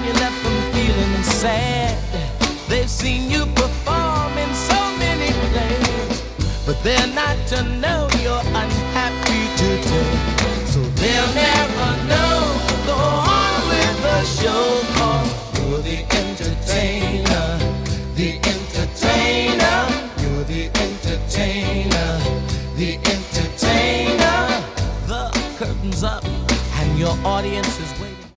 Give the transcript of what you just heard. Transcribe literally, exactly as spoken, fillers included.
you left them feeling sad. They've seen you perform in so many plays, but they're not to know you're unhappy today. So they'll never know. Go on with the show, 'cause you're the entertainer, the entertainer, you're the entertainer, the entertainer. The curtain's up and your audience